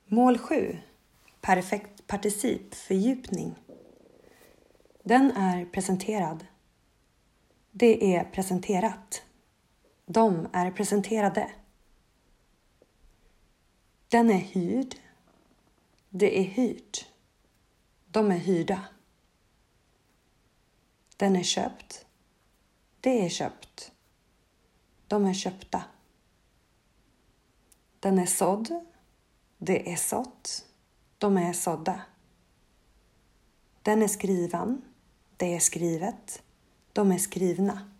Mål 7. Perfekt particip, fördjupning. Den är presenterad. Det är presenterat. De är presenterade. Den är hyrd. Det är hyrt. De är hyrda. Den är köpt. Det är köpt. De är köpta. Den är sådd. Det är sått. De är sådda. Den är skriven. Det är skrivet. De är skrivna.